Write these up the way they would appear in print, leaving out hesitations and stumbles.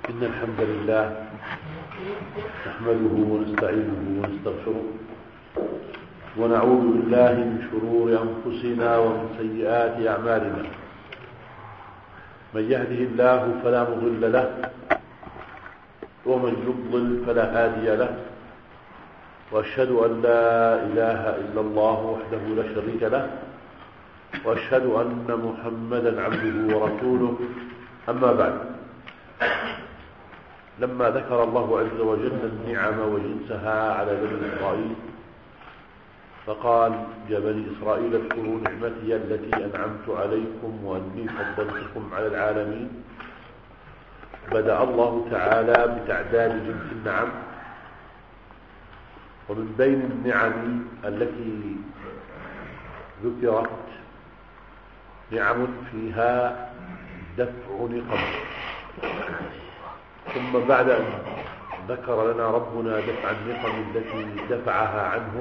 إن الحمد لله نحمده ونستعينه ونستغفره ونعوذ بالله من شرور أنفسنا ومن سيئات أعمالنا. من يهده الله فلا مضل له ومن يضلل فلا هادي له، وأشهد أن لا إله إلا الله وحده لا شريك له، وأشهد أن محمدا عبده ورسوله. أما بعد، لما ذكر الله عز وجل النعم وجنسها على بني إسرائيل فقال: يا بني إسرائيل اذكروا نعمتي التي أنعمت عليكم وأني فضلتكم على العالمين. بدأ الله تعالى بتعداد جنس النعم، ومن بين النعم التي ذكرت نعم فيها دفع نقم، ثم بعد أن ذكر لنا ربنا دفع النقم التي دفعها عنهم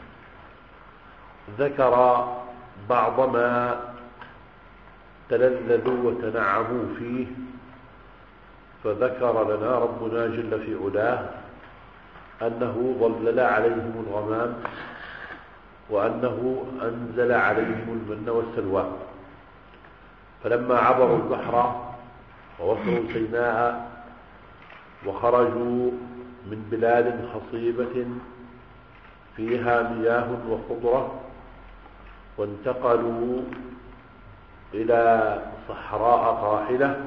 ذكر بعض ما تلذذوا وتنعموا فيه، فذكر لنا ربنا جل في علاه أنه ظلل عليهم الغمام، وأنه أنزل عليهم المن والسلوى. فلما عبروا البحر ووصلوا سيناء وخرجوا من بلاد خصيبة فيها مياه وخضرة وانتقلوا إلى صحراء قاحلة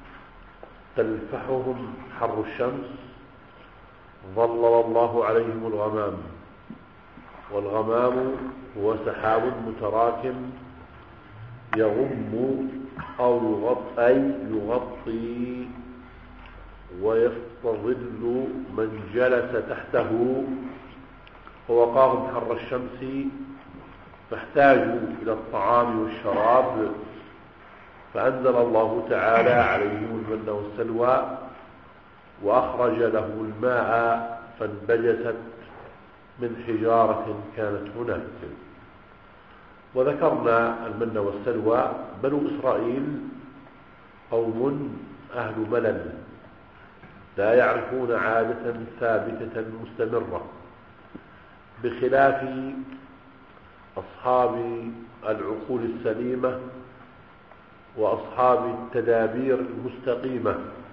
تلفحهم حر الشمس، ظلل الله عليهم الغمام. والغمام هو سحاب متراكم يغم أو يغطي ويستظل من جلس تحته، فوقاهم حر الشمس فاحتاجوا إلى الطعام والشراب، فأنزل الله تعالى عليهم المن والسلوى وأخرج له الماء فانبجست من حجارة كانت هناك. وذكرنا المن والسلوى. بنو إسرائيل قوم أهل ملل، لا يعرفون عادة ثابتة مستمرة، بخلاف أصحاب العقول السليمة وأصحاب التدابير المستقيمة،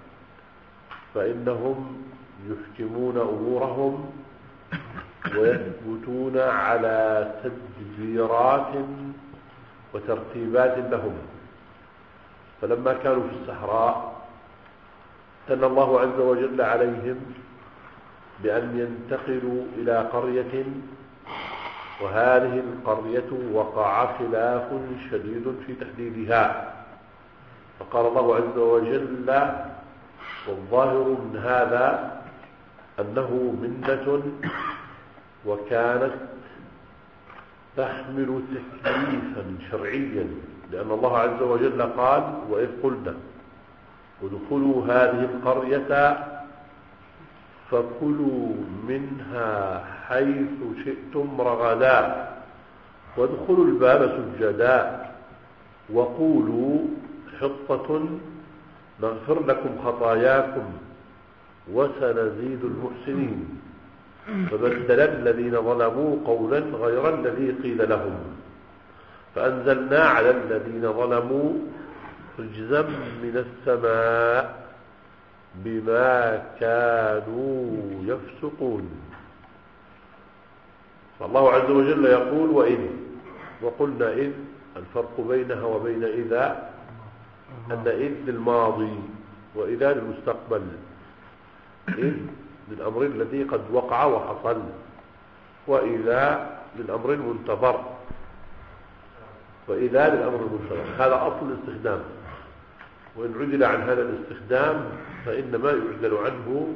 فإنهم يحكمون أمورهم ويثبتون على تدبيرات وترتيبات لهم. فلما كانوا في الصحراء امتن الله عز وجل عليهم بأن ينتقلوا إلى قرية، وهذه القرية وقع خلاف شديد في تحديدها، فقال الله عز وجل: والظاهر من هذا أنه منة وكانت تحمل تكليفا شرعيا، لأن الله عز وجل قال: وإذ قلنا ادخلوا هذه القرية فكلوا منها حيث شئتم رغدا وادخلوا الباب سجدا وقولوا حطة نغفر لكم خطاياكم وسنزيد المحسنين. فبدل الذين ظلموا قولا غير الذي قيل لهم فأنزلنا على الذين ظلموا رجزا من السماء بما كانوا يفسقون. فالله عز وجل يقول: وإذ، وقلنا إذ، الفرق بينها وبين إذا أن إذ للماضي وإذا للمستقبل. إذ للأمر الذي قد وقع وحصل، وإذا للأمر المنتظر، وإذا للأمر المنتظر. هذا أصل الاستخدام، وإن عدل عن هذا الاستخدام فإنما يعدل عنه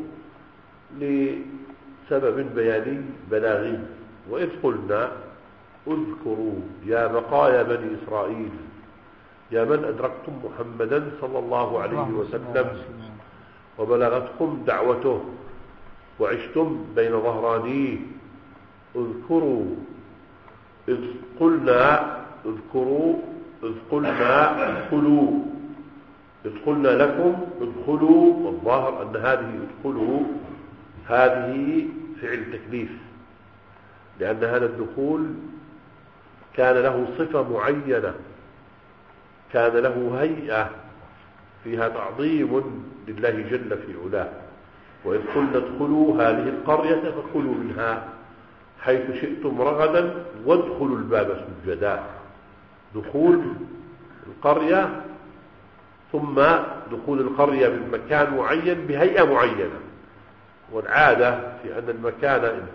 لسبب بياني بلاغي. وإذ قلنا اذكروا يا بقايا بني إسرائيل، يا من أدركتم محمدا صلى الله عليه وسلم وبلغتكم دعوته وعشتم بين ظهرانيه، اذكروا إذ قلنا اذكروا إذ قلنا ادخلوا إذ قلنا لكم ادخلوا، والظاهر أن هذه ادخلوا هذه فعل تكليف، لأن هذا الدخول كان له صفة معينة، كان له هيئة فيها تعظيم لله جل في علاه. وإذ قلنا ادخلوا هذه القرية فكلوا منها حيث شئتم رغدا وادخلوا الباب سجدا. دخول القرية ثم دخول القرية من مكان معين بهيئة معينة. والعادة في أن المكان إن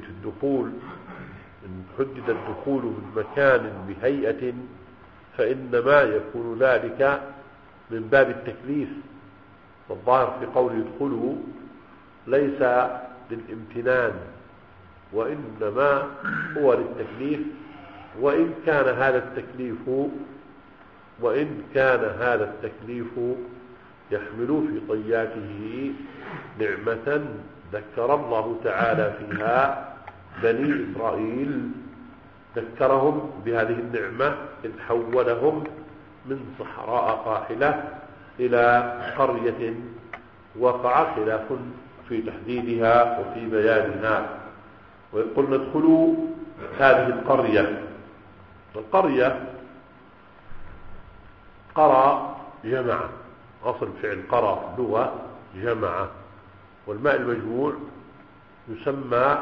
حدد الدخول من مكان بهيئة فإنما يكون ذلك من باب التكليف. والظاهر في قول يدخلوا ليس للامتنان وإنما هو للتكليف، وإن كان هذا التكليف يحمل في طياته نعمة ذكر الله تعالى فيها بني إسرائيل، ذكرهم بهذه النعمة إذ حولهم من صحراء قاحلة إلى قرية وقع خلاف في تحديدها وفي بيانها. وإذ قلنا ادخلوا هذه القرية. القرية قرى جمع، أصل فعل قرى في اللغة جمع، والماء المجموع يسمى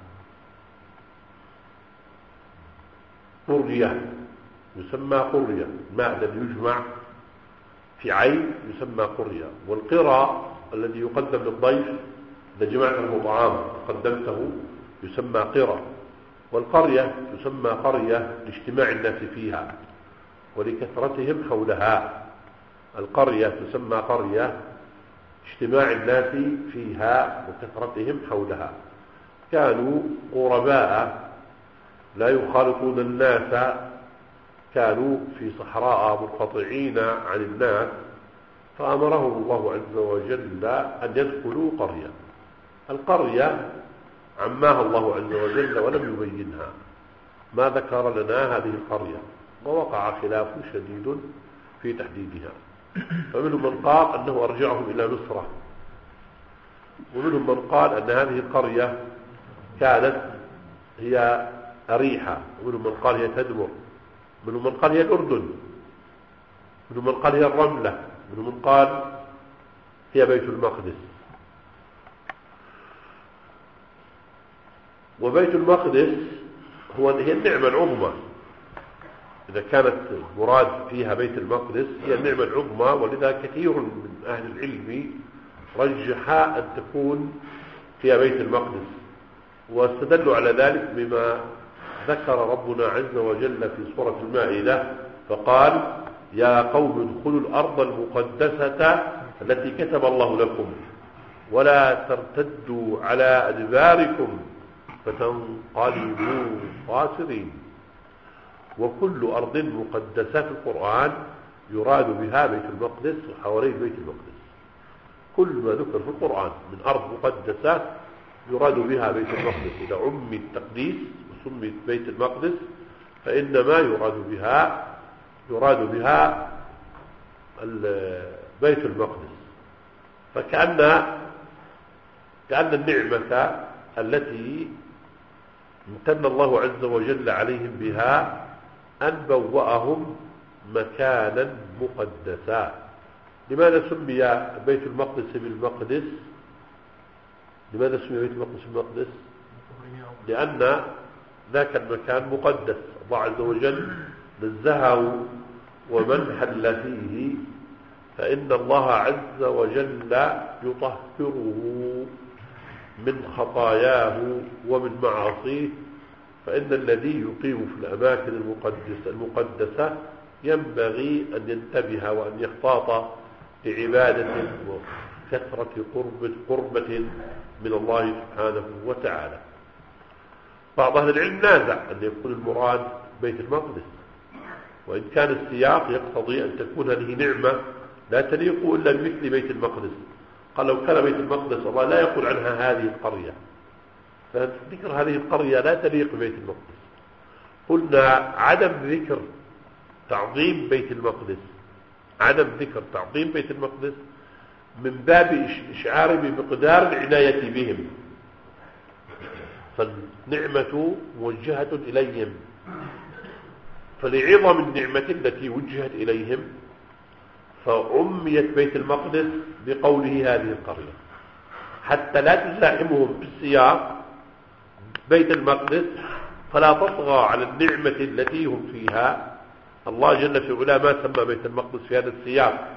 قرية، الماء الذي يجمع في عين يسمى قرية. والقرى الذي يقدم للضيف إذا جمعت له طعام قدمته يسمى قرى. والقرية تسمى قرية لاجتماع الناس فيها ولكثرتهم حولها. القرية تسمى قرية اجتماع الناس فيها وكثرتهم حولها. كانوا غرباء لا يخالطون الناس، كانوا في صحراء منقطعين عن الناس، فأمرهم الله عز وجل أن يدخلوا قرية. القرية عماها الله عز وجل ولم يبينها، ما ذكر لنا هذه القرية، ووقع خلاف شديد في تحديدها. فمنهم من قال أنه أرجعهم إلى مصر، ومنهم من قال أن هذه القرية كانت هي أريحة، ومنهم من قال هي تدمر، منهم من قال هي الأردن، منهم من قال هي الرملة، منهم من قال هي بيت المقدس. وبيت المقدس هي النعمة العظمى. إذا كانت مراد فيها بيت المقدس هي النعمة العظمى، ولذا كثير من أهل العلم رجح أن تكون فيها بيت المقدس، واستدلوا على ذلك بما ذكر ربنا عز وجل في سورة المائدة فقال: يا قوم ادخلوا الأرض المقدسة التي كتب الله لكم ولا ترتدوا على أدباركم فتنقلبوا خاسرين. وكل أرض مقدسة في القرآن يراد بها بيت المقدس وحوالين بيت المقدس. كل ما ذكر في القرآن من أرض مقدسة يراد بها بيت المقدس. إذا عمي التقديس وسميت بيت المقدس فإنما يراد بها بيت المقدس. فكأن النعمة التي امتن الله عز وجل عليهم بها أن بوأهم مكانا مقدسا. لماذا سمي بيت المقدس بالمقدس؟ لماذا سمي بيت المقدس بالمقدس؟ لأن ذاك المكان مقدس، الله عز وجل نزهه ومن حل فيه، فإن الله عز وجل يطهره من خطاياه ومن معاصيه. فإن الذي يقيم في الأماكن المقدسة ينبغي أن ينتبه وأن يحتاط لعبادة وكثرة قربة من الله سبحانه وتعالى. بعض أهل العلم نازع أن يكون المراد بيت المقدس، وإن كان السياق يقتضي أن تكون هذه نعمة لا تليق إلا بمثل بيت المقدس. قال لو كان بيت المقدس الله لا يقول عنها هذه القرية، فذكر هذه القرية لا تليق ببيت المقدس. قلنا عدم ذكر تعظيم بيت المقدس عدم ذكر تعظيم بيت المقدس من باب إشعار بمقدار العناية بهم، فالنعمة موجهة إليهم، فلعظم النعمة التي وجهت إليهم فعميت بيت المقدس بقوله هذه القرية، حتى لا تزاحمهم بالسياق بيت المقدس فلا تطغى على النعمة التي هم فيها. الله جل في علاه ما سمى بيت المقدس في هذا السياق،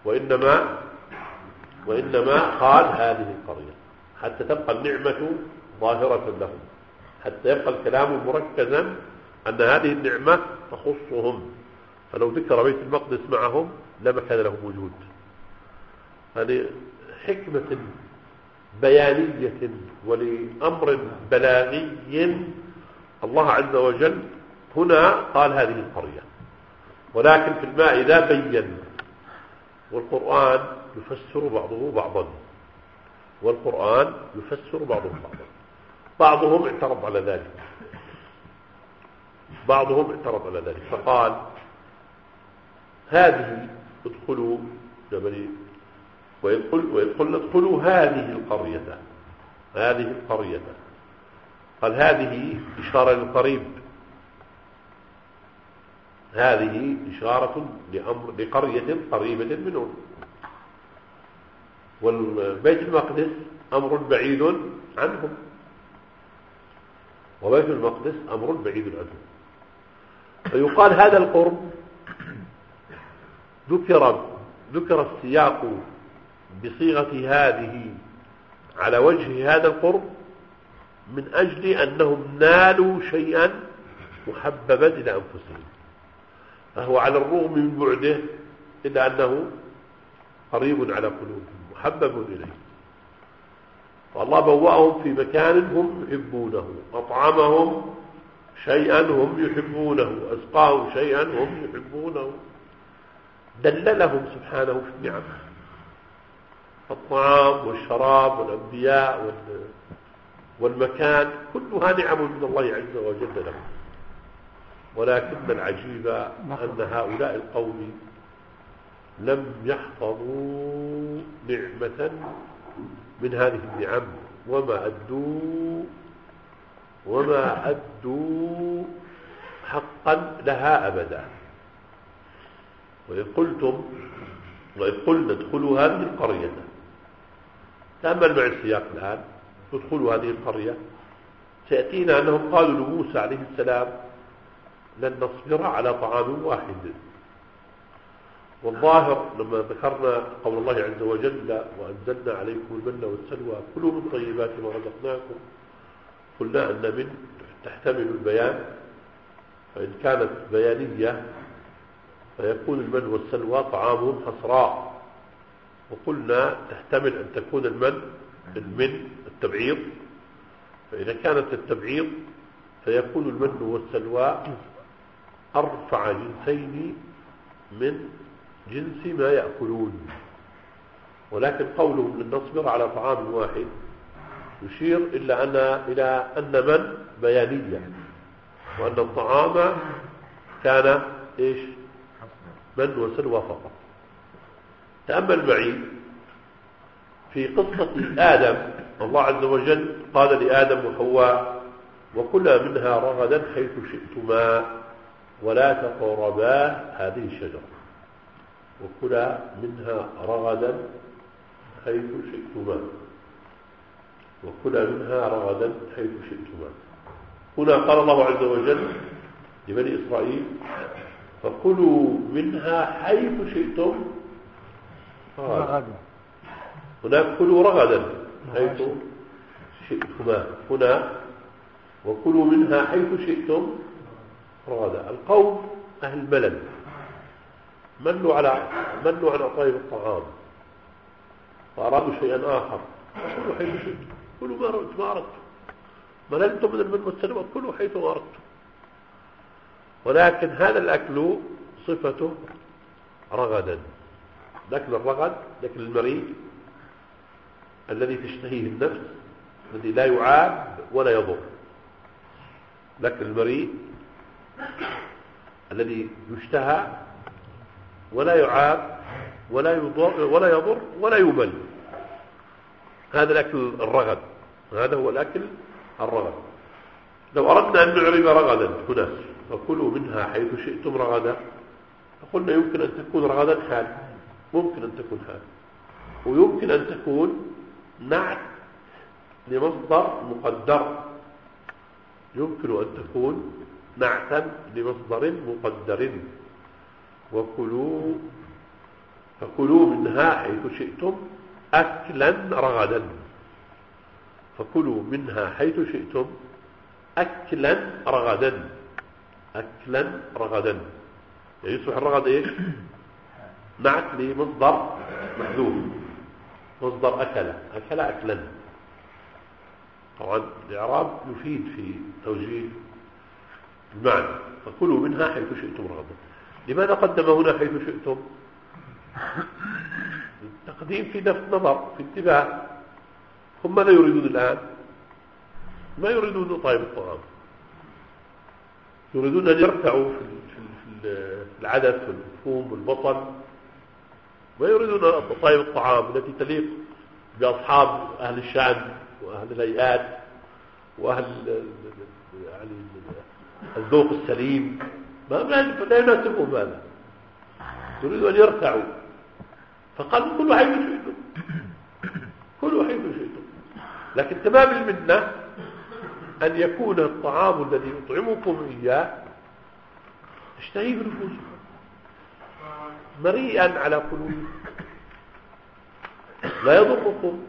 وإنما قال هذه القرية حتى تبقى النعمة ظاهرة لهم، حتى يبقى الكلام مركزا أن هذه النعمة تخصهم، فلو ذكر بيت المقدس معهم لما كان له وجود. هذه حكمة بيانية ولأمر بلاغي الله عز وجل هنا قال هذه القرية. ولكن في المائدة بين، والقرآن يفسر بعضه بعضا، والقرآن يفسر بعضه بعضا. بعضهم اعترض على ذلك فقال هذه ادخلوا جبلي ويدخل ادخلوا هذه القرية. قال هذه إشارة للقريب، هذه إشارة لقرية قريبة منهم، والبيت المقدس أمر بعيد عنهم، وبيت المقدس أمر بعيد عنهم. فيقال هذا القرب ذكر السياق بصيغة هذه على وجه هذا القرب من أجل أنهم نالوا شيئا محببا إلى أنفسهم، فهو على الرغم من بعده إلا أنه قريب على قلوبهم محبب إليه. فالله بوأهم في مكان هم يحبونه، أطعمهم شيئا هم يحبونه، أسقاهم شيئا هم يحبونه، دللهم سبحانه في النعم، الطعام والشراب والأنبياء والمكان كلها نعم من الله عز وجل لهم. ولكن العجيب أن هؤلاء القوم لم يحفظوا نعمة من هذه النعم وما أدوا حقا لها أبدا. وإذ قلنا ادخلوا هذه القرية، تأمل مع السياق الآن، ادخلوا هذه القرية، سيأتينا أنهم قالوا لموسى عليه السلام لن نصبر على طعام واحد. والظاهر لما ذكرنا قول الله عز وجل وأنزلنا عليكم المن والسلوى كلوا من طيبات ما رزقناكم، قلنا أن من تحتمل البيان، فإن كانت بيانية فيكون المن والسلوى طعامهم حصراء، وقلنا تحتمل أن تكون المن التبعيض، فإذا كانت التبعيض فيكون المن والسلوى أرفع جنسين من جنس ما يأكلون. ولكن قولهم لن نصبر على طعام واحد يشير إلى أن من بيانية، وأن الطعام كان إيش؟ من وسلوى فقط. تأمل معي في قصة آدم، الله عز وجل قال لآدم وحواء وكلا منها رغدا حيث شئتما ولا تقربا هذه الشجرة، وكلا منها رغدا حيث شئتما، وكلا منها رغدا حيث شئتما. هنا قال الله عز وجل لبني إسرائيل فكلوا منها حيث شئتم رغدا، هناك كلوا رغدا حيث شئتما، هنا وكلوا منها حيث شئتم رغدا. القوم أهل الملل منوا على طيب الطعام فأرادوا شيئا آخر، كلوا حيث شئتم، كلوا ما أردتم، مللتم من المن والسلوى كلوا حيث ما أردتم. ولكن هذا الأكل صفته رغدا، الأكل الرغد، الأكل المريء الذي تشتهيه النفس، الذي لا يعاب ولا يضر، الأكل المريء الذي يشتهى ولا يعاب ولا يضر ولا يبل. هذا الأكل الرغد، هذا هو الأكل الرغد. لو أردنا أن نعرب رغدا هنا فكلوا منها حيث شئتم رغدا، فقلنا يمكن أن تكون رغدا حال، ممكن أن تكون حال، ويمكن أن تكون نعت لمصدر مقدر، يمكن أن تكون نعتا لمصدر مقدر. فكلوا منها حيث شئتم أكلا رغدا، فكلوا منها حيث شئتم أكلا رغدا، أكلا رغدا. يعني يصبح الرغد إيش؟ نعت لمصدر محذوف، مصدر أكل أكلا. طبعا الإعراب يفيد في توجيه المعنى. فكلوا منها حيث شئتم رغدا. لماذا قدم هنا حيث شئتم؟ التقديم في لفت نظر، في انتباه. هم ماذا يريدون الآن؟ ما يريدون طيب الطعام، يريدون أن يرتعوا في العدس والفوم والبطن، ما يريدون طيب الطعام التي تليق بأصحاب أهل الشأن وأهل الهيئات وأهل يعني الذوق السليم. لا يناسبهم هذا، يريدوا أن يرتعوا، فقال كلوا حيث شئتم، كلوا حيث شئتم. لكن تمام المنة أن يكون الطعام الذي يطعمكم إياه تشتهيه نفوسكم، مريئا على قلوبكم، لا يضركم،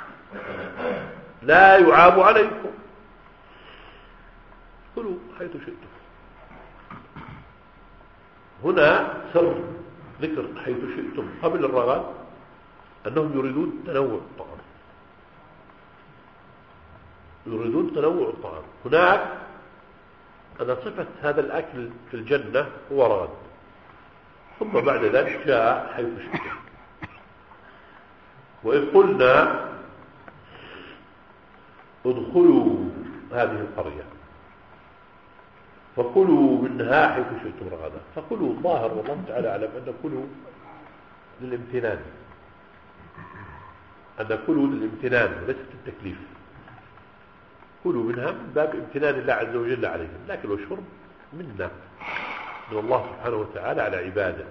لا يعاب عليكم. كلوا حيث شئتم. هنا سر ذكر حيث شئتم قبل الرغد أنهم يريدون تنوع الطعام، يريدون تنوع الطعام. هناك أن صفة هذا الأكل في الجنة هو رغد، ثم بعد ذلك جاء حيث شئتم. وإذ قلنا ادخلوا هذه القرية فكلوا منها حيث شئتم رغدا. فكلوا ظاهر والله تعالى أعلم أن كلوا للامتنان، أن كلوا للامتنان وليست التكليف. كلوا منها من باب امتنان الله عز وجل عليهم، لكن والشرب منا من الله سبحانه وتعالى على عباده.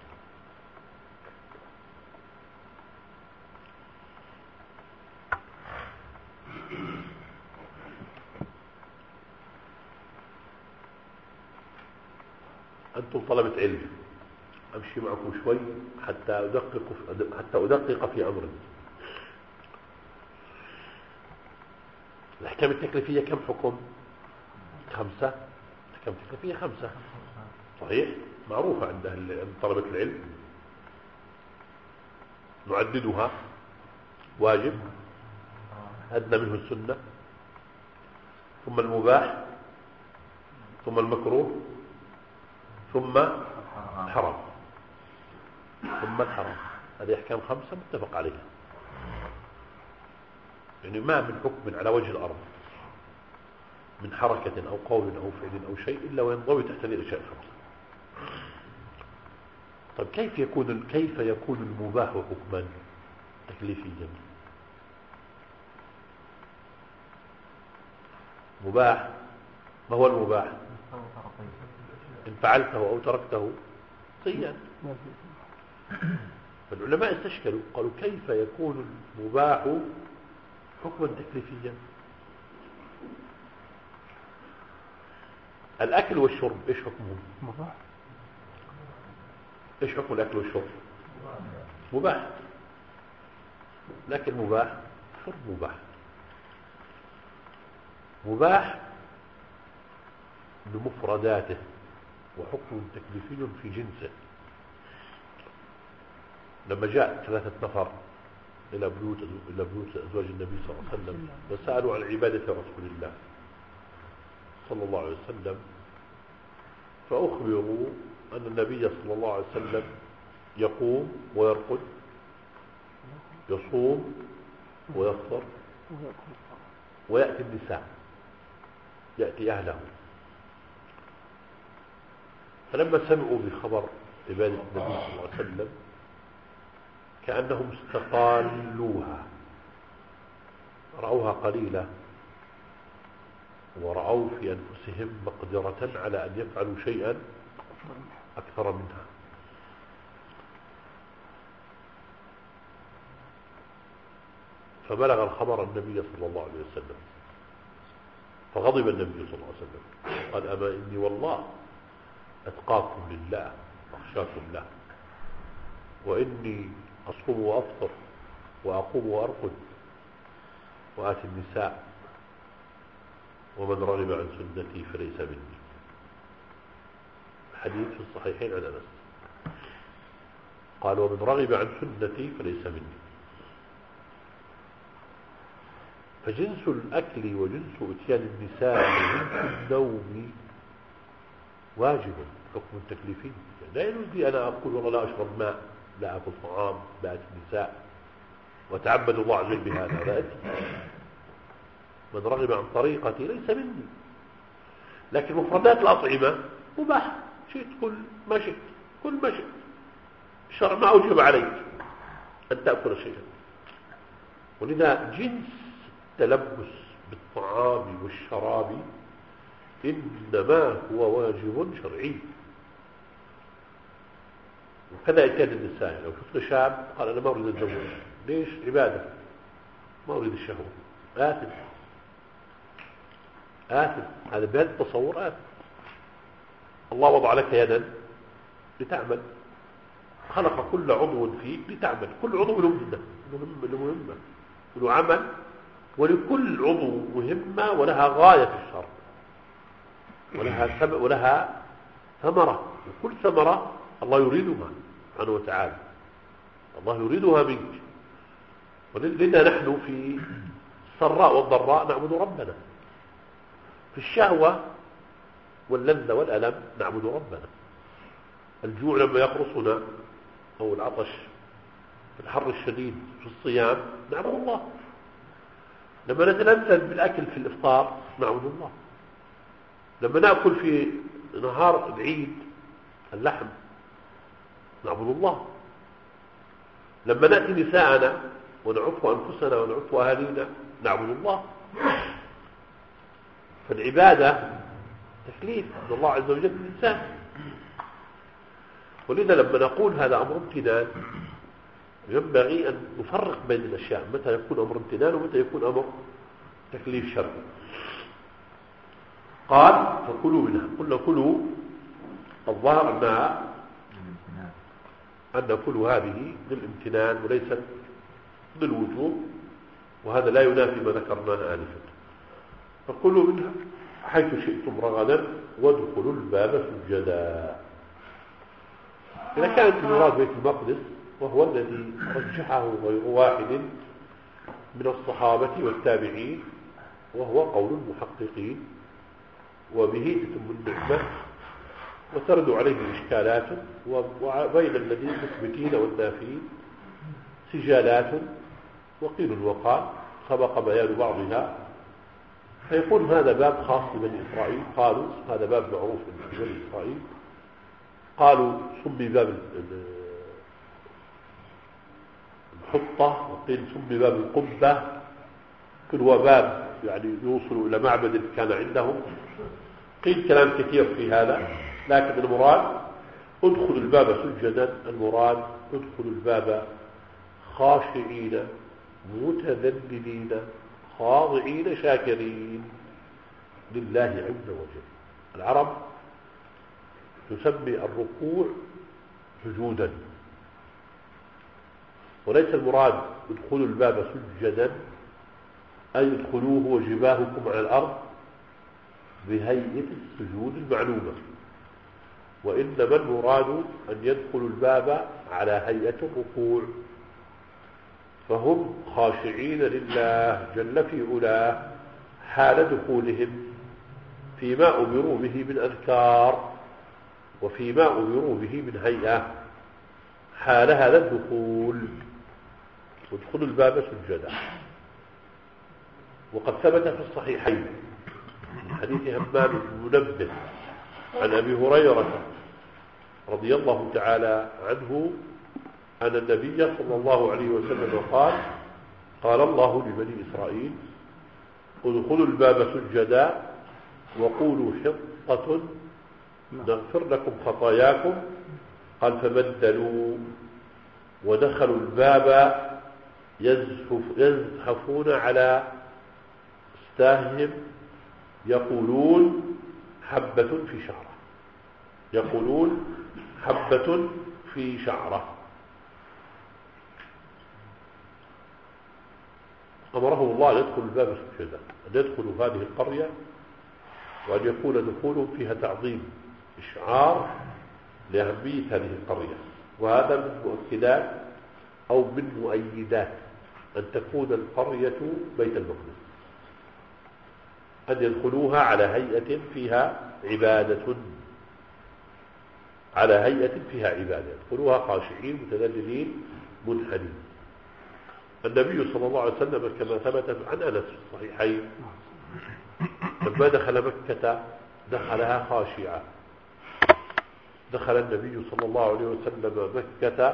أنتم طلبة علم، أمشي معكم شوي حتى أدقق في أمر. الأحكام التكليفية كم حكم؟ 5. الأحكام التكليفية 5 صحيح، معروفة عند طلبة العلم. نعددها: واجب، أدنى منه السنة، ثم المباح، ثم المكروه، ثم الحرام، ثم الحرام. هذه أحكام 5 متفق عليها. يعني ما من حكم على وجه الأرض من حركة أو قول أو فعل أو شيء إلا وينضوي تحت هذه الأشياء 5. طيب كيف يكون المباح حكما تكليفيا؟ مباح، ما هو المباح؟ إن فعلته أو تركته صيان. فالعلماء استشكلوا قالوا كيف يكون المباح حكما تكليفيا؟ الأكل والشرب إيش حكمهم؟ مباح. إيش حكم الأكل والشرب؟ مباح. لكن مباح، شرب مباح، مباح بمفرداته وحكم تكليفي في جنسه. لما جاء 3 نفر إلى بيوت أزواج النبي صلى الله عليه وسلم وسألوا عن عبادة رسول الله صلى الله عليه وسلم، فأخبروا أن النبي صلى الله عليه وسلم يقوم ويرقد، يصوم ويفطر، ويأتي النساء، يأتي أهله. فلما سمعوا بخبر عبادة النبي صلى الله عليه وسلم كأنهم استقالوها، رأوها قليلة ورأوا في أنفسهم مقدرة على أن يفعلوا شيئا أكثر منها. فبلغ الخبر النبي صلى الله عليه وسلم، فغضب النبي صلى الله عليه وسلم قال أما إني والله أتقاكم لله أخشاكم له، وإني أصوم وأفطر وأقوم وأرقد وآتي النساء، ومن رغب عن سنتي فليس مني. حديث في الصحيحين عن أنس قال ومن رغب عن سنتي فليس مني. فجنس الأكل وجنس إتيان النساء وجنس النوم واجب حكم تكليفي. لا يجوز لي أنا أقول والله لا أشرب ماء، لا أكل طعام، لا أتي النساء وتعبد الله عز وجل بهذا، لا أتي. من رغب عن طريقتي ليس مني. لكن مفردات الأطعمة مباح، شئت كل ما شئت، كل ما شئت، الشرع ما أوجب عليك أن تأكل شيئا. ولذا جنس التلبس بالطعام والشراب إنما هو واجب شرعي. وكذا إتيان النساء، لو شفت شاب قال أنا ما أريد الزوج، ليش؟ عبادة، ما أريد الشهوة، آثم. هذا بهذا التصور آثم. الله وضع لك يدا لتعمل، خلق كل عضو فيك لتعمل، كل عضو له مهمة وله عمل، ولكل عضو مهمة ولها غاية في الشرع، ولها ثمرة، وكل ثمرة الله يريدها سبحانه وتعالى، الله يريدها منك. ولذا نحن في السراء والضراء نعبد ربنا، في الشهوة واللذة والألم نعبد ربنا. الجوع لما يقرصنا أو العطش في الحر الشديد في الصيام نعبد الله. لما نتلذذ بالأكل في الإفطار نعبد الله. لما نأكل في نهار العيد اللحم نعبد الله. لما نأتي نساءنا ونعف أنفسنا ونعف أهالينا نعبد الله. فالعبادة تكليف من الله عز وجل للإنسان. ولذا لما نقول هذا أمر امتنان ينبغي أن نفرق بين الأشياء، متى يكون أمر امتنان ومتى يكون أمر تكليف شرعي. قال فكلوا منها، قلنا كلوا، الظاهر أن كلوا هذه للامتنان وليست للوجوب، وهذا لا ينافي ما ذكرناه آنفا. فكلوا منها حيث شئتم رغدا وادخلوا الباب سجدا. إذا كانت المراد بيت المقدس وهو الذي رجحه غير واحد من الصحابة والتابعين، وهو قول المحققين، وبه تتم النعمة وترد عليه الإشكالات، وبين الذين المثبتين والنافين سجالات وقيل وقال سبق بيان بعضها. فيقول هذا باب خاص ببني إسرائيل، قالوا هذا باب معروف في بني إسرائيل، قالوا سمي باب الحطة، وقيل سمي باب القبة، كل هو باب يعني يوصل إلى معبد كان عندهم. قيل كلام كثير في هذا، لكن المراد ادخل الباب سجدا، المراد ادخل الباب خاشعين متذللين خاضعين شاكرين لله عز وجل. العرب تسمي الركوع سجودا، وليس المراد ادخلوا الباب سجدا أي ادخلوه وجباهكم على الأرض بهيئة السجود المعلومة، وإنما المراد أن يدخلوا الباب على هيئة الركوع، فهم خاشعين لله جل في علاه حال دخولهم فيما أمروا به من أذكار وفيما أمروا به من هيئة حال هذا الدخول، وادخلوا الباب سجدا. وقد ثبت في الصحيحين من حديث همام بن منبه عن أبي هريرة رضي الله تعالى عنه أن النبي صلى الله عليه وسلم قال الله لبني إسرائيل: ادخلوا الباب سجدا وقولوا حطة نغفر لكم خطاياكم. قال: فبدلوا ودخلوا الباب يزحفون على استاههم يقولون حبة في شعرة، يقولون حبة في شعرة. أمرهم الله أن يدخلوا الباب سجدا، أن يدخلوا هذه القرية وأن يكون دخولهم فيها تعظيم، إشعار لأهمية هذه القرية. وهذا من مؤكدات أو من مؤيدات أن تكون القرية بيت المقدس، أن يدخلوها على هيئة فيها عبادة، على هيئة فيها عبادة، يدخلوها خاشعين متذللين منحنين. النبي صلى الله عليه وسلم كما ثبت عن أنس في الصحيحين لما دخل مكة دخلها خاشعة. دخل النبي صلى الله عليه وسلم مكة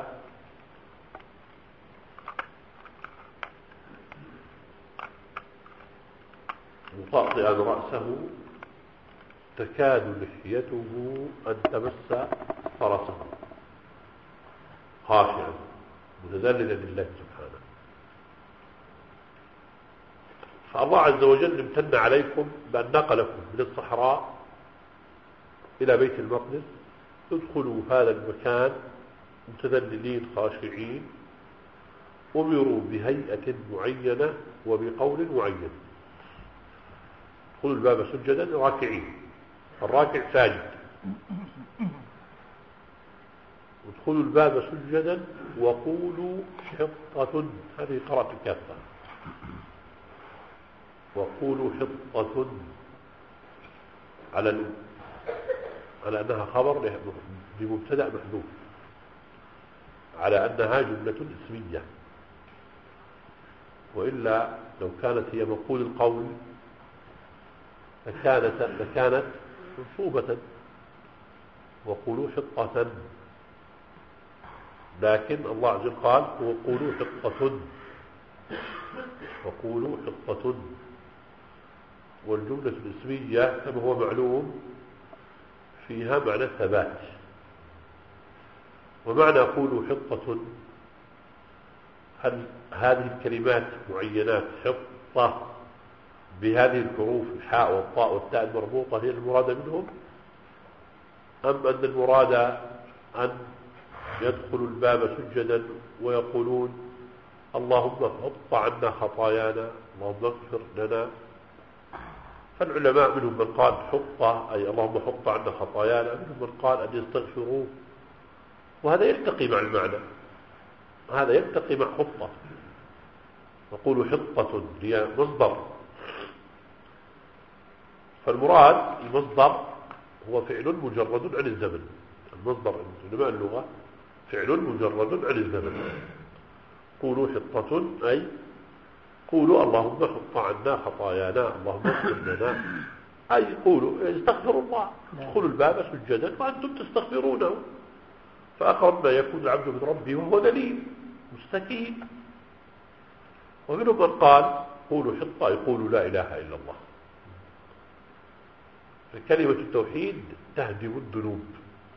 مطأطئا رأسه تكاد لحيته أن تمس فرسه، خاشعا متذللا لله سبحانه. فالله عز وجل امتن عليكم بأن نقلكم من الصحراء إلى بيت المقدس. ادخلوا هذا المكان متذللين خاشعين، أمروا بهيئة معينة وبقول معين. ادخلوا الباب سجدا راكعين، الراكع ساجد. ادخلوا الباب سجدا وقولوا حطة، هذه قراءة الكافة، وقولوا حطة على أنها خبر بمبتدأ محذوف، على أنها جملة اسمية، وإلا لو كانت هي مقول القول لكانت منصوبة، وقولوا حطة. لكن الله عز وجل قال: وقولوا حطة، وقولوا حطة. والجملة الاسمية كما هو معلوم فيها معنى ثبات. ومعنى قولوا حطة، هل هذه الكلمات معينات حطة بهذه الحروف الحاء والطاء والتاء المربوطة هي المرادة منهم، أم أن المراد أن يدخلوا الباب سجدا ويقولون: اللهم حط عنا خطايانا، اللهم اغفر لنا. فالعلماء منهم من قال حطة أي اللهم حط عنا خطايانا، منهم من قال أن يستغفروه، وهذا يلتقي مع المعنى، هذا يلتقي مع حطة. نقول حطة هي مصدر، فالمراد المصدر هو فعل مجرد عن الزمن. المصدر عند علماء اللغة فعل مجرد عن الزمن. قولوا حطة أي قولوا اللهم حط عنا خطايانا، اللهم اغفر لنا، أي قولوا استغفروا الله، ادخلوا الباب سجدا وأنتم تستغفرونه. فأقرب ما يكون العبد من ربه وهو دليل مستكين. ومنهم من قال قولوا حطة يقولوا لا إله إلا الله. فكلمة التوحيد تهدم الذنوب.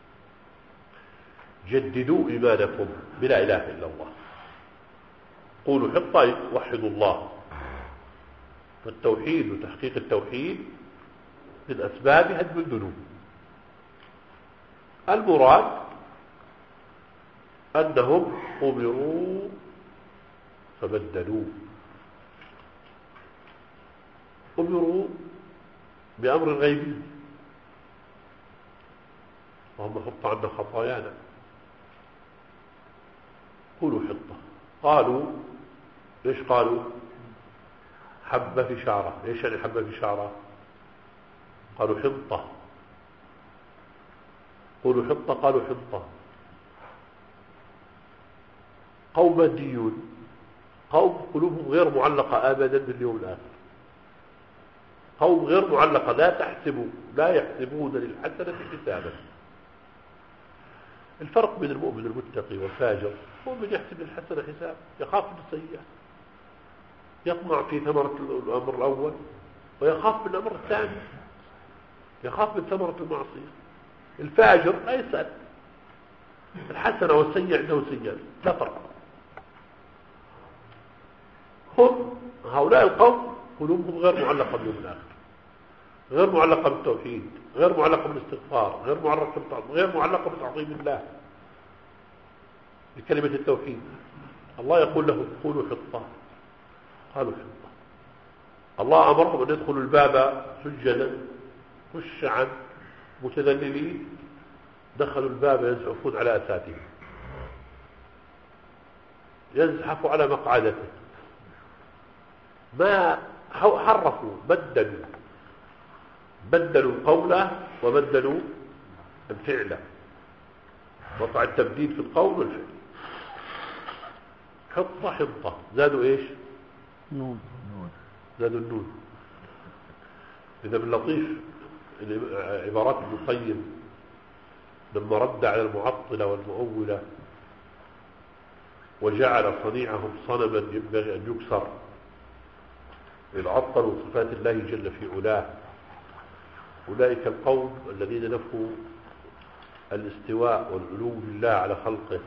جددوا إيمانكم بلا إله إلا الله. قولوا حطة وحدوا الله. فالتوحيد وتحقيق التوحيد من أسباب هدم الذنوب. المراد أنهم أمروا فبدلوا، أمروا بأمر غيبي، اللهم حط عنا خطايانا. قولوا حطة. قالوا ليش قالوا حبة في شعرة؟ ليش يعني حبة في شعرة؟ قالوا حطة. قولوا حطة، قالوا حطة. قوم ماديون، قوم قلوبهم غير معلقة أبدا باليوم الآخر، قوم غير معلقة، لا يحسبون للحسنة حسابا. الفرق بين المؤمن المتقي والفاجر هو من يحسب الحسنة حساب، يخاف من السيئة، يطمع في ثمرة الأمر الأول ويخاف من الأمر الثاني، يخاف من ثمرة المعصية. الفاجر لا يسأل، الحسنة والسيئة عنده سيئة، لا فرق. هم هؤلاء القوم قلوبهم غير معلقة باليوم الآخر، غير معلقة بالتوحيد، غير معلقة بالاستغفار، غير معلقة بتعظيم الله بكلمة التوحيد. الله يقول له قولوا حطة، قالوا حطة. الله أمرهم أن يدخلوا الباب سجدا خشعا متذللين، دخلوا الباب يزحفون على أساتهم، يزحفوا على مقعدته، ما حرفوا، بدلوا القول وبدلوا الفعل، وقع التبديل في القول والفعل. حطة حطة، زادوا ايش؟ نون، زادوا النون. إذا من لطيف عبارات ابن القيم لما رد على المعطلة والمؤولة وجعل صنيعهم صنما ينبغي أن يكسر، إذ عطلوا صفات الله جل في علاه. أولئك القوم الذين نفوا الاستواء والعلو لله على خلقه،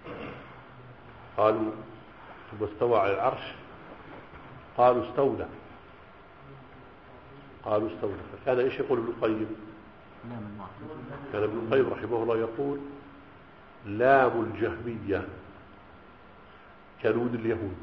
قالوا ثم استوى على العرش، قالوا استولى، فكان ايش يقول ابن القيم؟ كان ابن القيم رحمه الله يقول لام الجهمية كنون اليهود،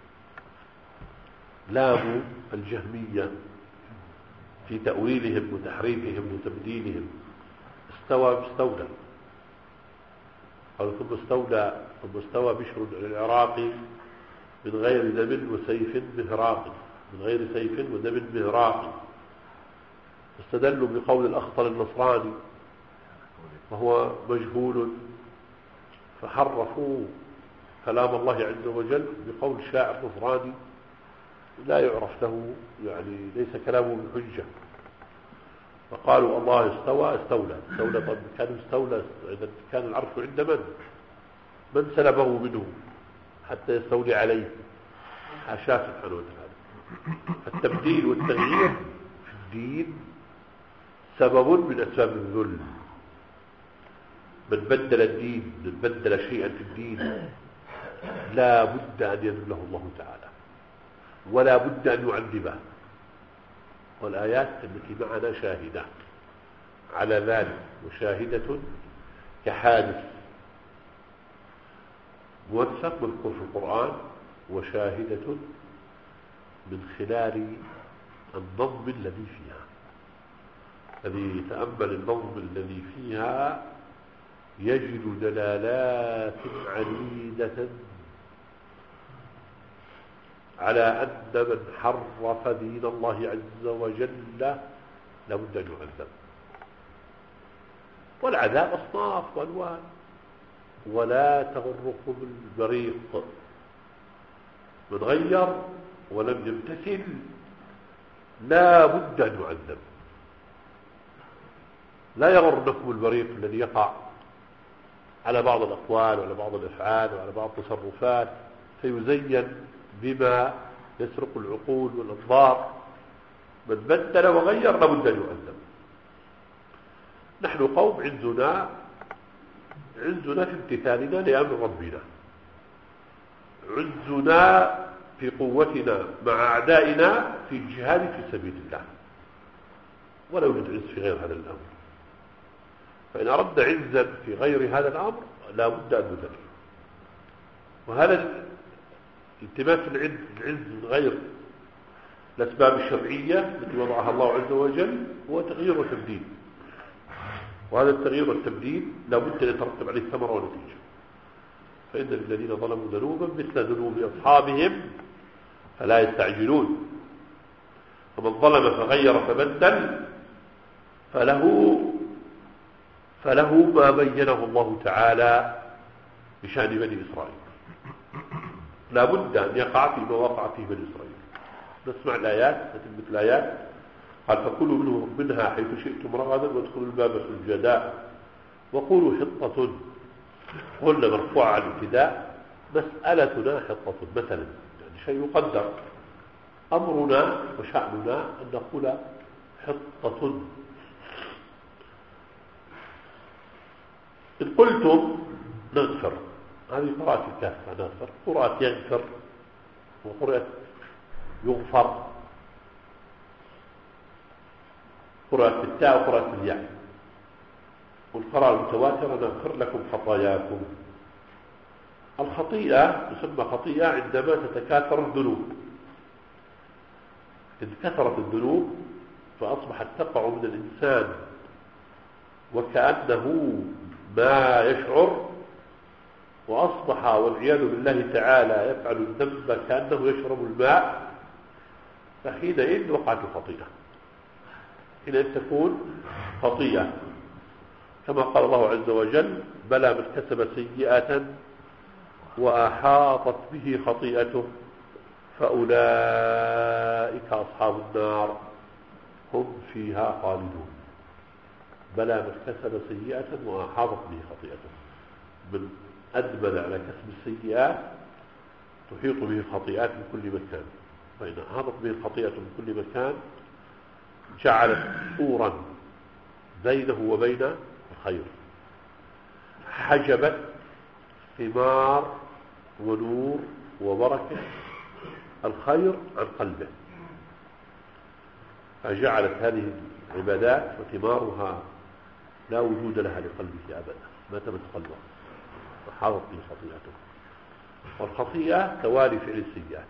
لام الجهمية في تأويلهم وتحريفهم وتبديلهم. استوى باستولى، قالوا ثم استوى بشر العراقي من غير دم وسيف مهراقي، من غير سيف ودم مهراقي. استدلوا بقول الأخطل النصراني وهو مجهول، فحرفوا كلام الله عز وجل بقول شاعر نصراني لا يعرف له، يعني ليس كلامه بحجة. فقالوا الله استولى. طب كان استولى إذا كان العرش عند من سلبه منه حتى يستولي عليه؟ حاشاه سبحانه وتعالى. التبديل والتغيير في الدين سبب من أسباب الذل. من بدل الدين، من بدل شيئا في الدين لا بد أن يذله الله تعالى، ولا بد أن يعذبه. والآيات التي معنا شاهدة على ذلك، وشاهدة كحادث موثق مذكور في القرآن، وشاهدة من خلال النظم الذي فيها. الذي يتأمل النظم الذي فيها يجد دلالات عديدة على أن من حرف دين الله عز وجل لابد أن يعذب. والعذاب أصناف وألوان، ولا تغركم البريق، من غير ولم يمتثل لا بد أن يعذب. لا يغرنكم البريق الذي يقع على بعض الأقوال وعلى بعض الأفعال وعلى بعض التصرفات فيزين بما يسرق العقول والأنظار. من بدل وغير لابد أن يعذب. نحن قوم عزنا في امتثالنا لأمر ربنا، عزنا في قوتنا مع أعدائنا في الجهاد في سبيل الله، ولا يوجد عز في غير هذا الأمر. فإن أردنا عزا في غير هذا الأمر لا بد أن نذل. وهذا التماس العز من غير الأسباب الشرعية التي وضعها الله عز وجل هو تغيير وتبديل، وهذا التغيير والتبديل لا بد أن يترتب عليه ثمرة ونتيجة. فإن الذين ظلموا ذنوبا مثل ذنوب أصحابهم فلا يستعجلون. فمن ظلم فغير فبدل فله ما بينه الله تعالى بشأن بني إسرائيل. لا بد أن يقع فيما وقع فيه بني إسرائيل. نسمع الآيات، نتمت الآيات. قال فكلوا منها حيث شئتم رغدا وادخلوا الباب سجدا وقولوا حطة قلنا مرفوع على الابتداء. مسألتنا حطة مثلا، يعني شيء يقدر. أمرنا وشأننا أن نقول حطة. إن قلتم نغفر، هذه قراءة الكافة نغفر، قراءة يغفر، وقراءة يغفر، قراءة التاء وقراءة الياء. والقراءة المتواترة نغفر لكم خطاياكم. الخطيئة تسمى خطيئة عندما تتكاثر الذنوب. إذ كثرت الذنوب فأصبحت تقع من الإنسان وكأنه ما يشعر، وأصبح والعياذ بالله تعالى يفعل الذنب كأنه يشرب الماء، فحينئذ وقعت خطيئة، حينئذ تكون خطيئة. كما قال الله عز وجل: بلى من كسب سيئة وأحاطت به خطيئته فأولئك أصحاب النار هم فيها خالدون. بلى من كسب سيئة وأحاطت به خطيئته، من أدمن على كسب السيئات تحيط به الخطيئات من كل مكان، فإن أحاطت به الخطيئة من كل مكان جعلت سورا بينه وبين الخير، حجبت ثمار ونور وبركة الخير عن قلبه، فجعلت هذه العبادات وثمارها لا وجود لها لقلبه أبدا، ما تمس قلبه، وحاطت به خطيئته. والخطيئة توالي فعل السيئات،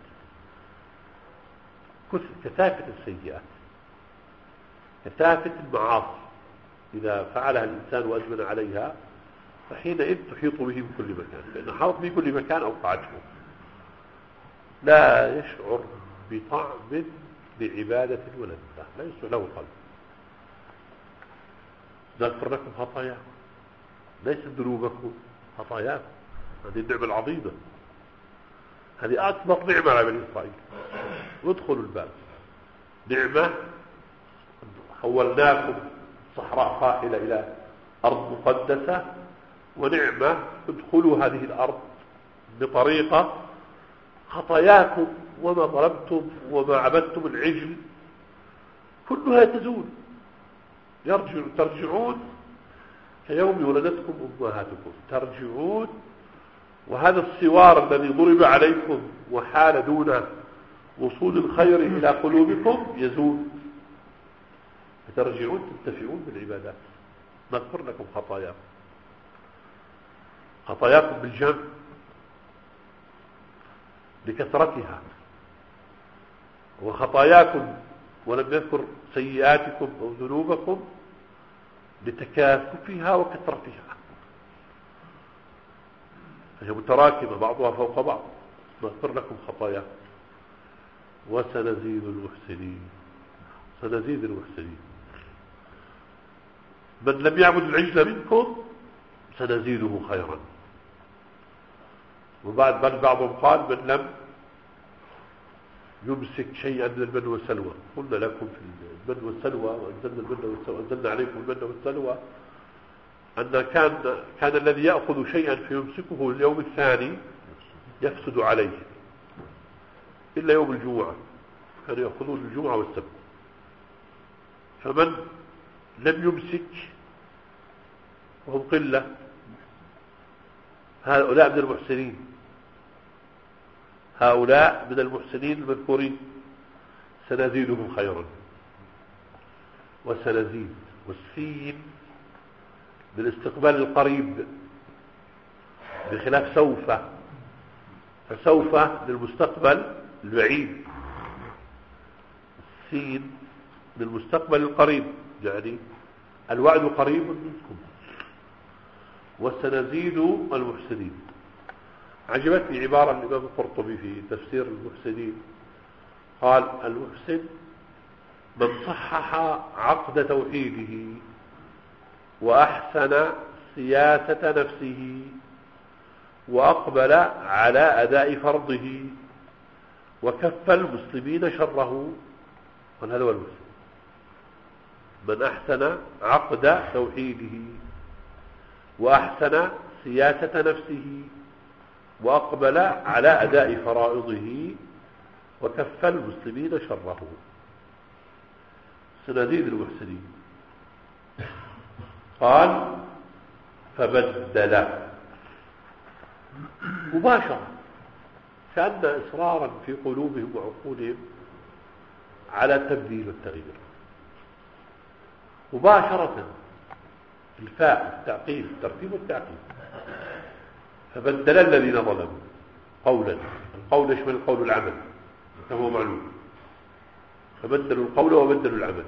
كثافة السيئات، كثافة المعاصي إذا فعلها الإنسان وأدمن عليها فحينئذ تحيط به من كل مكان، لأن حاط به كل مكان أوقعته، لا يشعر بطعم بعبادة ولا لله، لا يسمع له القلب. نغفر لكم خطاياكم، ليس ذنوبكم، خطاياكم. هذه النعمة العظيمة، هذه أكبر نعمة على بني إسرائيل. وادخلوا الباب، نعمة حولناكم صحراء قائلة إلى أرض مقدسة، ونعمة ادخلوا هذه الأرض بطريقة خطاياكم وما ظلمتم وما عبدتم العجل كلها تزول، ترجعون كيوم ولدتكم أمهاتكم، ترجعون، وهذا السوار الذي ضرب عليكم وحال دون وصول الخير إلى قلوبكم يزول، فترجعون تنتفعون بالعبادات. نغفر لكم خطاياكم، خطاياكم بالجمع لكثرتها، وخطاياكم ولم يذكر سيئاتكم أو ذنوبكم لتكاثفها وكثرتها، فهي متراكمة بعضها فوق بعض. نغفر لكم خطاياكم وسنزيد المحسنين. سنزيد المحسنين، من لم يعبد العجل منكم سنزيده خيرا. وبعد بل بعضهم قال: من لم يمسك شيئا من المن والسلوى. قلنا لكم في المن والسلوى، وأنزلنا المن والسلوى، أنزلنا عليكم المن والسلوى، أن كان الذي يأخذ شيئا فيمسكه اليوم الثاني يفسد عليه، إلا يوم الجمعة، كانوا يأخذون الجمعة والسبت. فمن لم يمسك وهم قلة، هؤلاء من المحسنين، هؤلاء من المحسنين المذكورين، سنزيدهم خيرا. وسنزيد، والسين بالاستقبال القريب بخلاف سوف، فسوف للمستقبل البعيد، السين للمستقبل القريب، يعني الوعد قريب منكم. وسنزيد المحسنين. عجبتني عبارة الإمام القرطبي في تفسير المحسنين، قال: المحسن من صحح عقد توحيده وأحسن سياسة نفسه وأقبل على أداء فرضه وكف المسلمين شره. هذا هو المحسن، من أحسن عقد توحيده وأحسن سياسة نفسه وأقبل على أداء فرائضه وكف المسلمين شره. سنزيد المحسنين. قال فبدل مباشرة، كأن إصرارا في قلوبهم وعقولهم على تبديل والتغيير مباشرة. الفاء التعقيب، الترتيب والتعقيب. فبدل الذين ظلموا قولا، القول يشمل القول والعمل كما هو معلوم، فبدلوا القول وبدلوا العمل.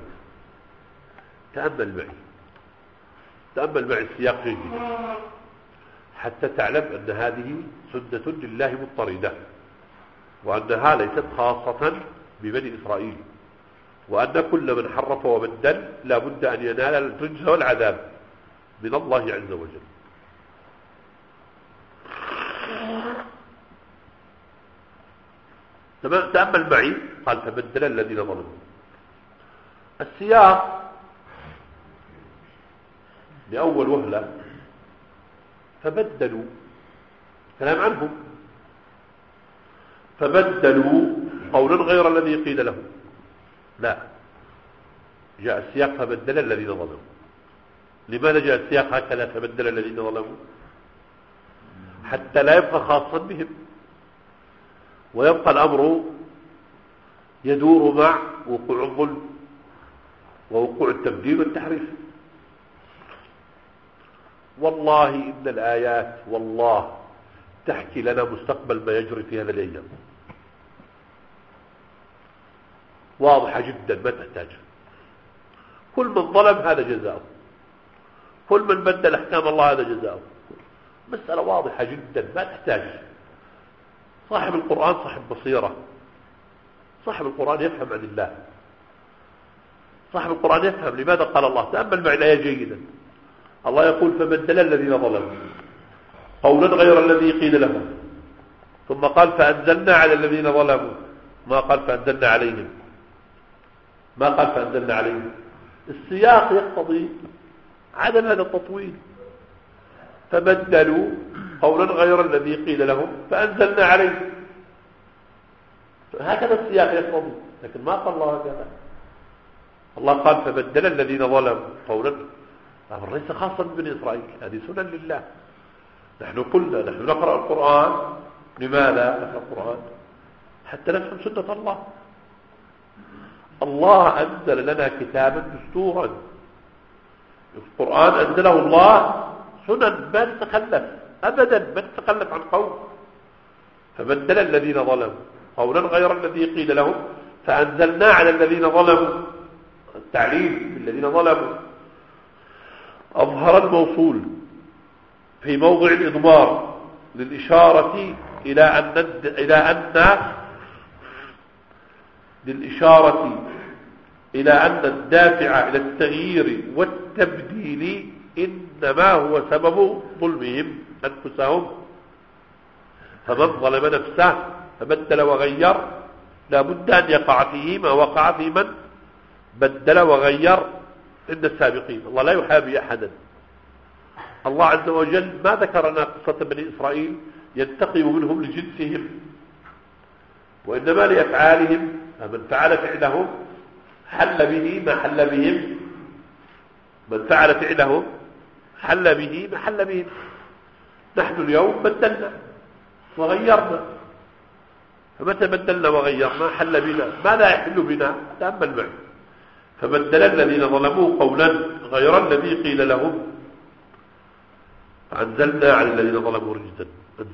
تأمل معي السياق جيدا حتى تعلم أن هذه سنة لله مضطردة، وأنها ليست خاصة ببني إسرائيل، وأن كل من حرف وبدل لا بد أن ينال الرجز والعذاب من الله عز وجل. تأمل معي. قال فبدل الذين ظلموا. السياق لأول وهلة فبدلوا كلام عنهم، فبدلوا قولا غير الذي قيل لهم. لا، جاء السياق فبدل الذين ظلموا. لماذا جاء السياق هكذا فبدل الذين ظلموا؟ حتى لا يبقى خاصا بهم، ويبقى الأمر يدور مع وقوع الظلم ووقوع التبديل والتحريف. والله إن الآيات والله تحكي لنا مستقبل ما يجري في هذا الأيام، واضحة جدا ما تحتاج. كل من ظلم هذا جزاؤه، كل من بدل أحكام الله هذا جزاؤه. مسألة واضحة جدا ما تحتاج. صاحب القرآن صاحب بصيرة، صاحب القرآن يفهم عن الله، صاحب القرآن يفهم لماذا قال الله. تأمل معي الآية جيدا. الله يقول فبدل الذين ظلموا قولا غير الذي قيل لهم، ثم قال فأنزلنا على الذين ظلموا، ما قال فأنزلنا عليهم، ما قال فأنزلنا عليهم. السياق يقتضي عدم هذا التطويل. فبدلوا قولا غير الذي قيل لهم فأنزلنا عليهم. هكذا السياق يقتضي، لكن ما قال الله هكذا. الله قال فبدل الذين ظلموا قولا، أمر ليس خاصا ببني إسرائيل، هذه سنن لله. نحن قلنا نحن نقرأ القرآن. لماذا نقرأ القرآن؟ حتى نفهم سنة الله. الله أنزل لنا كتابا دستورا. القرآن أنزله الله سنن ما نتخلف أبدا، ما نتخلف عن قول. فبدل الذين ظلموا قولا غير الذي قيل لهم فأنزلنا على الذين ظلموا. التعليم بالذين ظلموا أظهر الموصول في موضع الإضمار للإشارة إلى أن الدافع إلى التغيير والتبديل إنما هو سبب ظلمهم أنفسهم. فمن ظلم نفسه فبدل وغير لا بد أن يقع فيه ما وقع في من بدل وغير عند السابقين. الله لا يحابي أحدا. الله عز وجل ما ذكر لنا قصة بني إسرائيل ينتقم منهم لجنسهم، وإنما لأفعالهم. فمن فعل فعلهم حل به ما حل بهم، من فعل فعلهم حل به ما حل بهم. نحن اليوم بدلنا وغيرنا، فمتى بدلنا وغيرنا حل بنا ما لا يحل بنا. تأمل معي. فبدل الذين ظلموا قولا غير الذي قيل لهم فأنزلنا على الذين ظلموا رجزا.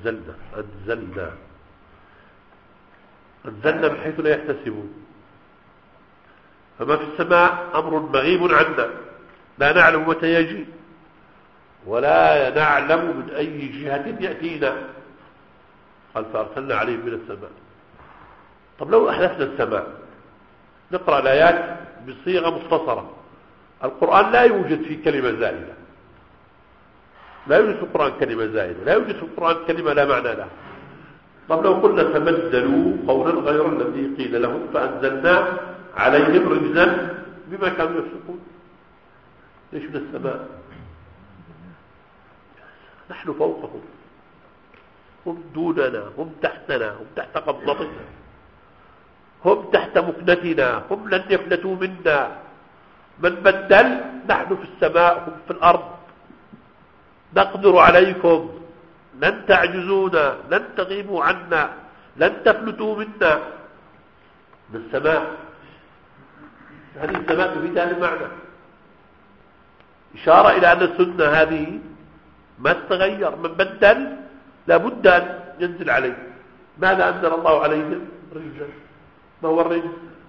أنزلنا بحيث لا يحتسبون. فما في السماء أمر مغيب عنا، لا نعلم متى يجي ولا نعلم من أي جهة يأتينا. قال فأرسلنا عليهم من السماء. طب لو أحدثنا السماء، نقرأ الآيات بصيغة مختصرة. القرآن لا يوجد فيه كلمة زائدة، لا يوجد في القرآن كلمة زائدة، لا يوجد في القرآن كلمة لا معنى لها. طب لو قلنا فبدلوا قولا غير الذي قيل لهم فأنزلنا عليهم رجزا بما كانوا يفسقون. ليش من السماء؟ نحن فوقهم، هم دوننا، هم تحتنا، هم تحت قبضتنا، هم تحت مكنتنا، هم لن يفلتوا منا. من بدل نحن في السماء، هم في الأرض، نقدر عليكم، لن تعجزونا، لن تغيبوا عنا، لن تفلتوا منا. من السماء، هذه السماء تفيد هذا المعنى، إشارة إلى أن السنة هذه ما تتغير. من بدل لابد أن ينزل عليه. ماذا أنزل الله عليهم؟ رجزا. ما هو الرجز؟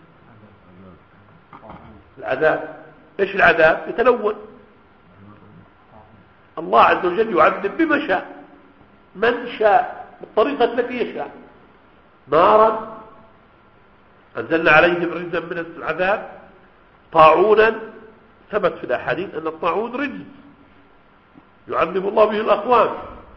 العذاب. إيش العذاب؟ يتلون. الله عز وجل يعذب بما شاء، من شاء، بالطريقة التي يشاء. نارا أنزلنا عليهم رجزا من العذاب، طاعونا ثبت في الأحاديث أن الطاعون رجز يعذب الله به الأقوام.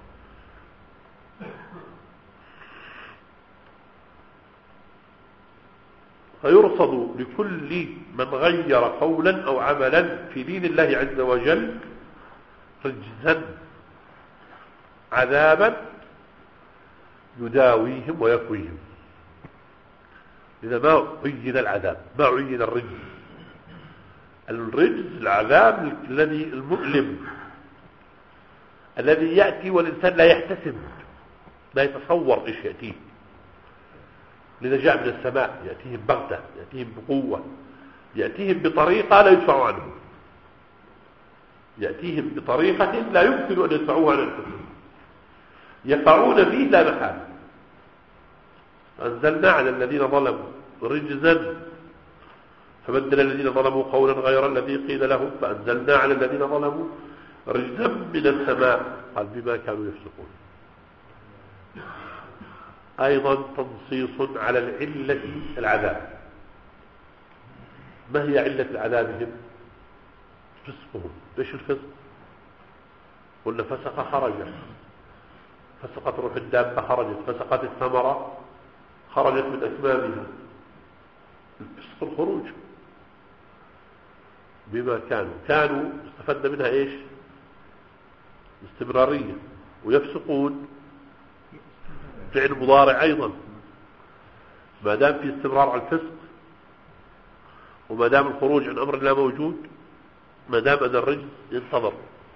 فيرصد لكل من غير قولا أو عملا في دين الله عز وجل رجزا، عذابا يداويهم ويكويهم. لذا ما عين العذاب، ما عين الرجز. الرجز العذاب الذي المؤلم، الذي يأتي والإنسان لا يحتسب، لا يتصور إيش يأتيه. لذا جاء من السماء، يأتيهم بغتة، يأتيهم بقوة، يأتيهم بطريقة لا يدفعوا عنه، يأتيهم بطريقة لا يمكن أن يدفعوها عن الحكم، يقعون فيه لا محال. أنزلنا على الذين ظلموا رجزا فبدل الذين ظلموا قولا غير الذي قيل لهم فأنزلنا على الذين ظلموا رجزا من السماء، قال بما كانوا يفسقون. أيضا تنصيص على العلة العذاب. ما هي علة العذابهم؟ فسقهم. ليش الفسق؟ قلنا فسق خرج، فسقت روح الدابة خرجت، فسقت الثمرة خرجت من أكمامها. الفسق الخروج بما كانوا استفدنا منها إيش؟ استمرارية. ويفسقون فعل مضارع أيضا، ما دام في استمرار على الفسق، وما دام الخروج عن أمر لا موجود، ما دام أن الرجز ينتظر.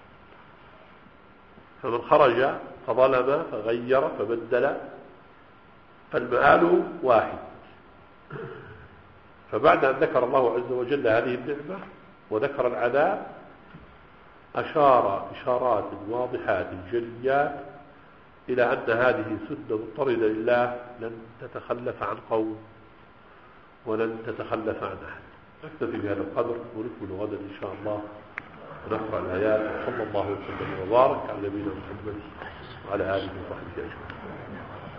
فمن خرج فظلم فغير فبدل فالمآل واحد. فبعد أن ذكر الله عز وجل هذه النعمة وذكر العذاب، أشار إشارات واضحات جليات إلى أن هذه سنة مضطردة لله لن تتخلف عن قوم ولن تتخلف عن أحد. نكتفي بهذا القدر ونكمل غدا إن شاء الله ونقرأ الآيات. صلى الله وسلم وبارك على نبينا محمد وعلى آله وصحبه أجمعين.